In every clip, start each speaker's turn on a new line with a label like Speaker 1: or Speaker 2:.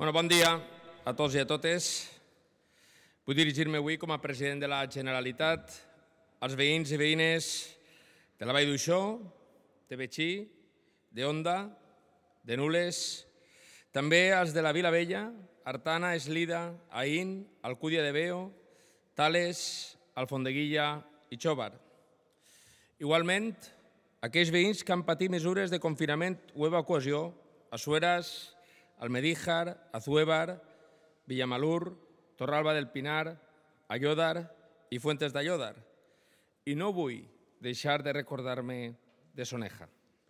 Speaker 1: Bon dia a tots i a totes. Vull dirigir-me avui com a president de la Generalitat als veïns i veïnes de la Vall d'Uixó, de Betxí, d'Onda, de Nules, també als de la Vila Vella, Artana, Eslida, Aín, Alcúdia de Veo, Tales, Alfondeguilla i Xóvar. Igualment, aquells veïns que han patit mesures de confinament o evacuació a Sueras, Almedíjar, Azuévar, Villamalur, Torralba del Pinar, Aiòdar i Fuentes d'Aiòdar. I no vull deixar de recordar-me de Soneja.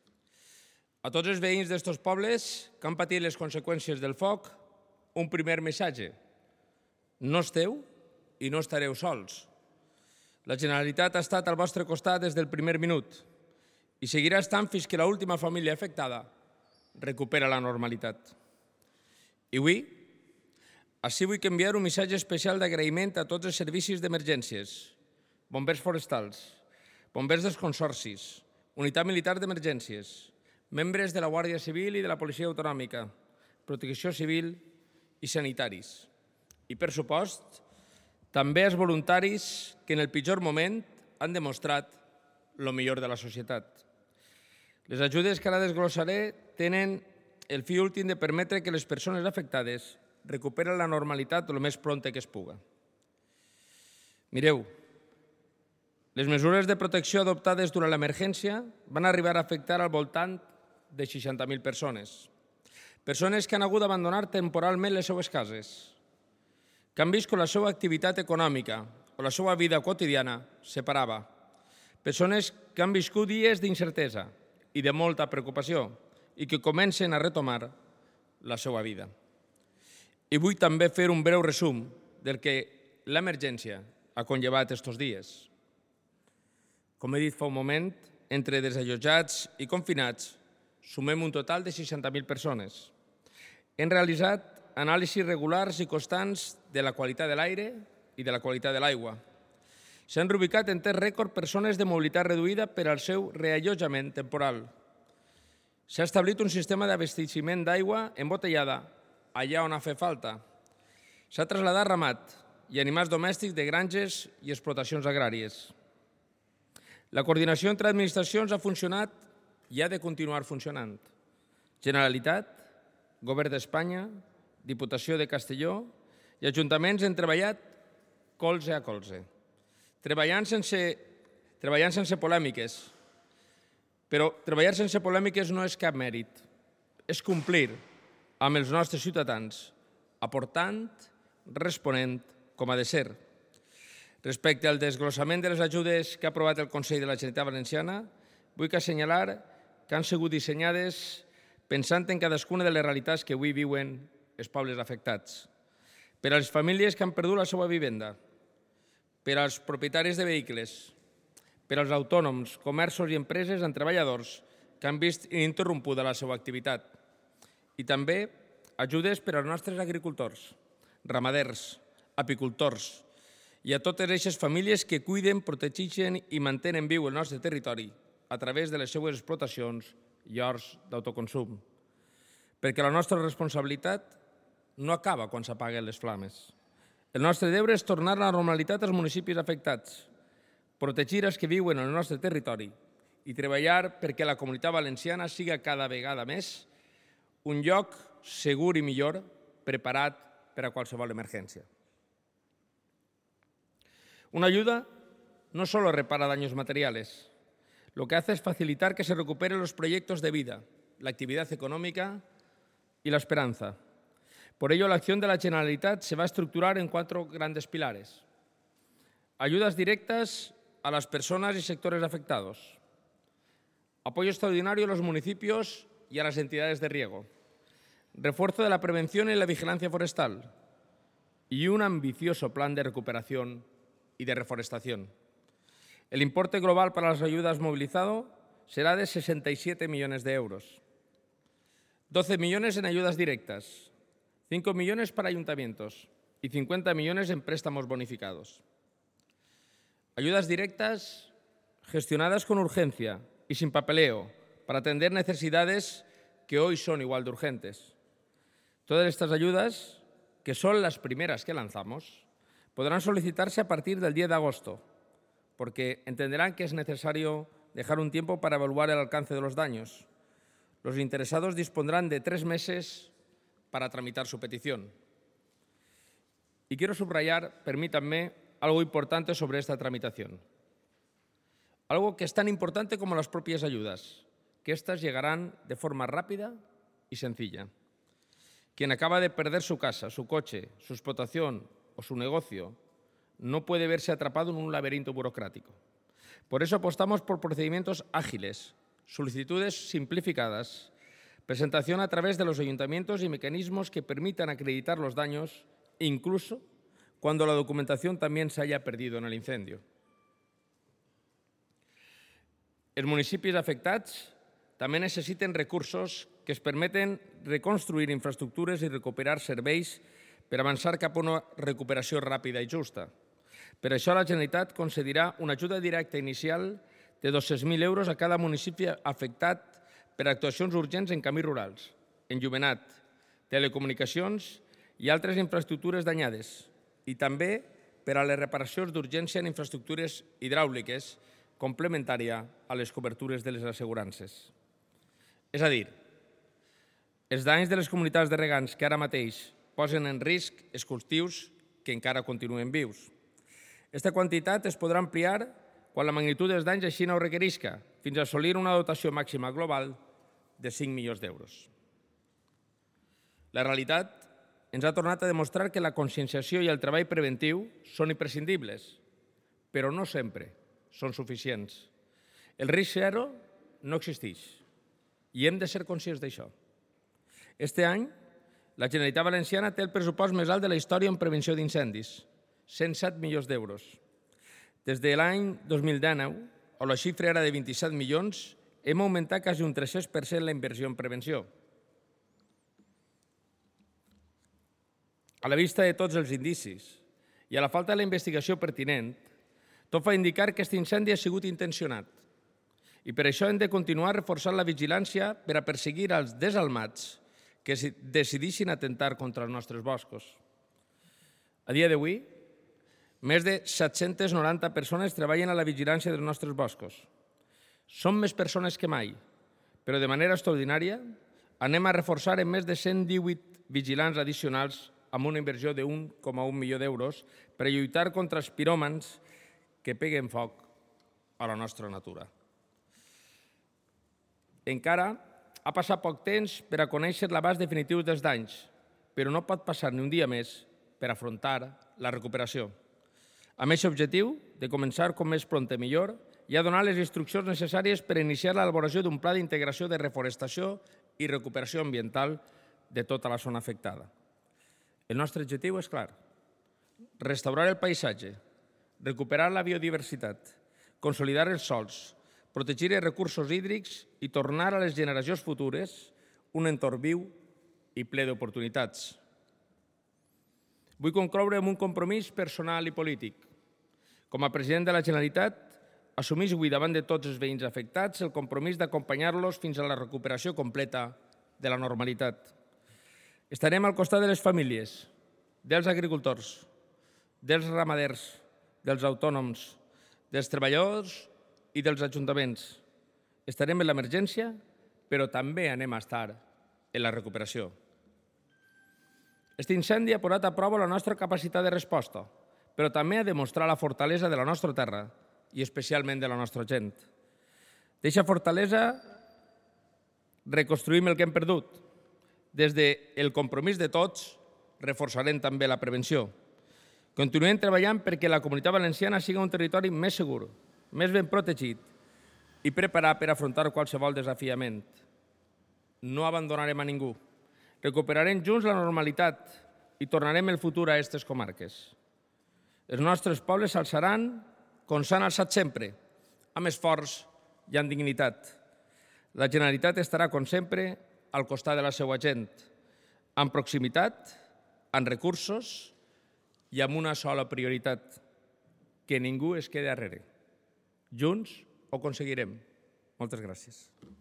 Speaker 1: A tots els veïns d'estos pobles que han patit les conseqüències del foc, un primer missatge. No esteu i no estareu sols. La Generalitat ha estat al vostre costat des del primer minut i seguirà estant fins que l'última família afectada recupera la normalitat. I avui, així vull enviar un missatge especial d'agraïment a tots els servicis d'emergències, bombers forestals, bombers dels consorcis, unitat militar d'emergències, membres de la Guàrdia Civil i de la Policia Autonòmica, protecció civil i sanitaris. I, per supost, també els voluntaris que en el pitjor moment han demostrat el millor de la societat. Les ajudes que ara desglossaré tenen el fi últim de permetre que les persones afectades recuperen la normalitat el més pront que es puga. Mireu, les mesures de protecció adoptades durant l'emergència van arribar a afectar al voltant de 60.000 persones. Persones que han hagut d'abandonar temporalment les seues cases, que han vist que la seva activitat econòmica o la seva vida quotidiana se parava. Persones que han viscut dies d'incertesa i de molta preocupació i que comencen a retomar la seva vida. I vull també fer un breu resum del que l'emergència ha conllevat estos dies. Com he dit fa un moment, entre desallotjats i confinats sumem un total de 60.000 persones. Hem realitzat anàlisis regulars i constants de la qualitat de l'aire i de la qualitat de l'aigua. S'han reubicat en temps rècord persones de mobilitat reduïda per al seu reallotjament temporal. S'ha establit un sistema d'abasteciment d'aigua embotellada allà on ha fet falta. S'ha traslladat ramat i animals domèstics de granges i explotacions agràries. La coordinació entre administracions ha funcionat i ha de continuar funcionant. Generalitat, Govern d'Espanya, Diputació de Castelló i ajuntaments han treballat colze a colze, treballant sense polèmiques. Però treballar sense polèmiques no és cap mèrit, és complir amb els nostres ciutadans, aportant, responent com ha de ser. Respecte al desglossament de les ajudes que ha aprovat el Consell de la Generalitat Valenciana, vull assenyalar que han sigut dissenyades pensant en cadascuna de les realitats que avui viuen els pobles afectats. Per a les famílies que han perdut la seva vivenda, per als propietaris de vehicles, per als autònoms, comerços i empreses amb treballadors que han vist ininterrompuda la seva activitat. I també ajudes per als nostres agricultors, ramaders, apicultors i a totes aquestes famílies que cuiden, protegeixen i mantenen viu el nostre territori a través de les seues explotacions i horts d'autoconsum. Perquè la nostra responsabilitat no acaba quan s'apaguen les flames. El nostre deure és tornar a la normalitat als municipis afectats, protegir els que viuen en el nostre territori i treballar perquè la Comunitat Valenciana siga cada vegada més un lloc segur i millor preparat per a qualsevol emergència. Una ayuda no solo repara daños materiales, lo que hace es facilitar que se recuperen los proyectos de vida, la actividad económica y la esperanza. Por ello, la acción de la Generalitat se va a estructurar en 4 grandes pilares. Ayudas directas a las personas y sectores afectados. Apoyo extraordinario a los municipios y a las entidades de riego. Refuerzo de la prevención y la vigilancia forestal. Y un ambicioso plan de recuperación y de reforestación. El importe global para las ayudas movilizado será de 67 millones de euros. 12 millones en ayudas directas, 5 millones para ayuntamientos y 50 millones en préstamos bonificados. Ayudas directas gestionadas con urgencia y sin papeleo para atender necesidades que hoy son igual de urgentes. Todas estas ayudas, que son las primeras que lanzamos, podrán solicitarse a partir del 10 de agosto, porque entenderán que es necesario dejar un tiempo para evaluar el alcance de los daños. Los interesados dispondrán de 3 meses para tramitar su petición. Y quiero subrayar, permítanme, algo importante sobre esta tramitación. Algo que es tan importante como las propias ayudas, que éstas llegarán de forma rápida y sencilla. Quien acaba de perder su casa, su coche, su explotación o su negocio no puede verse atrapado en un laberinto burocrático. Por eso apostamos por procedimientos ágiles, solicitudes simplificadas, presentación a través de los ayuntamientos y mecanismos que permitan acreditar los daños, incluso cuando la documentación también se haya perdido en el incendio. Els municipis afectats també necessiten recursos que es permeten reconstruir infraestructures i recuperar serveis per avançar cap a una recuperació ràpida i justa. Per això la Generalitat concedirà una ajuda directa inicial de 200.000 euros a cada municipi afectat per actuacions urgents en camins rurals, enllumenat, telecomunicacions i altres infraestructures danyades, i també per a les reparacions d'urgència en infraestructures hidràuliques, complementària a les cobertures de les assegurances. És a dir, els danys de les comunitats de regants que ara mateix posen en risc els cultius que encara continuen vius. Aquesta quantitat es podrà ampliar quan la magnitud dels danys així no ho requerisca, fins a assolir una dotació màxima global de 5 milions d'euros. La realitat ens ha tornat a demostrar que la conscienciació i el treball preventiu són imprescindibles, però no sempre són suficients. El risc zero no existeix i hem de ser conscients d'això. Este any, la Generalitat Valenciana té el pressupost més alt de la història en prevenció d'incendis, 107 milions d'euros. Des de l'any 2019, on la xifra era de 27 milions, hem augmentat quasi un 300% la inversió en prevenció. A la vista de tots els indicis i a la falta de la investigació pertinent, tot fa indicar que aquest incendi ha sigut intencionat i per això hem de continuar reforçant la vigilància per a perseguir els desalmats que decidissin atentar contra els nostres boscos. A dia d'avui, més de 790 persones treballen a la vigilància dels nostres boscos. Són més persones que mai, però de manera extraordinària anem a reforçar en més de 118 vigilants addicionals amb una inversió de 1,1 milió d'euros per a lluitar contra els piròmans que peguen foc a la nostra natura. Encara ha passat poc temps per a conèixer l'abast definitiu dels danys, però no pot passar ni un dia més per afrontar la recuperació. Amb aquest objectiu de començar com més pront millor i a donar les instruccions necessàries per iniciar l'elaboració d'un pla d'integració de reforestació i recuperació ambiental de tota la zona afectada. El nostre objectiu és clar: restaurar el paisatge, recuperar la biodiversitat, consolidar els sòls, protegir els recursos hídrics i tornar a les generacions futures un entorn viu i ple d'oportunitats. Vull concloure amb un compromís personal i polític. Com a president de la Generalitat, assumís avui davant de tots els veïns afectats el compromís d'acompanyar-los fins a la recuperació completa de la normalitat. Estarem al costat de les famílies, dels agricultors, dels ramaders, dels autònoms, dels treballadors i dels ajuntaments. Estarem en l'emergència, però també anem a estar en la recuperació. Aquest incendi ha posat a prova la nostra capacitat de resposta, però també ha demostrat la fortalesa de la nostra terra i especialment de la nostra gent. D'aquesta fortalesa reconstruïm el que hem perdut. Des del compromís de tots, reforçarem també la prevenció. Continuem treballant perquè la Comunitat Valenciana sigui un territori més segur, més ben protegit i preparat per afrontar qualsevol desafiament. No abandonarem a ningú. Recuperarem junts la normalitat i tornarem el futur a aquestes comarques. Els nostres pobles s'alçaran com s'han alçat sempre, amb esforç i amb dignitat. La Generalitat estarà, com sempre, al costat de la seva gent, amb proximitat, amb recursos i amb una sola prioritat: que ningú es quedi darrere. Junts ho aconseguirem. Moltes gràcies.